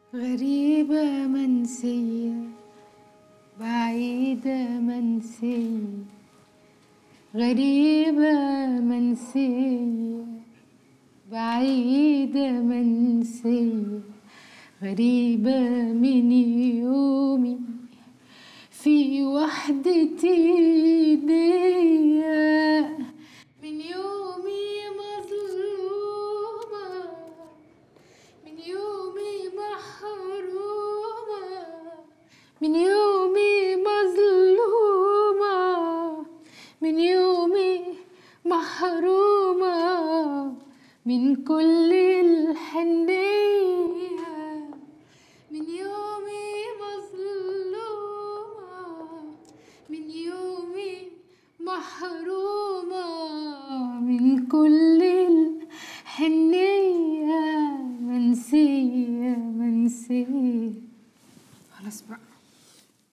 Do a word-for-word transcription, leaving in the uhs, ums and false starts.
غريبة منسية بعيدة منسية، غريبة منسية بعيدة منسية، غريبة من يومي في وحدتي دي، من يومي مظلومة، من يومي محرومة، من يومي مظلومة، من يومي محرومة من كل الحنية، من يومي مظلومة، من يومي محرومة من كل الحنية، منسية منسية. خلاص بقى.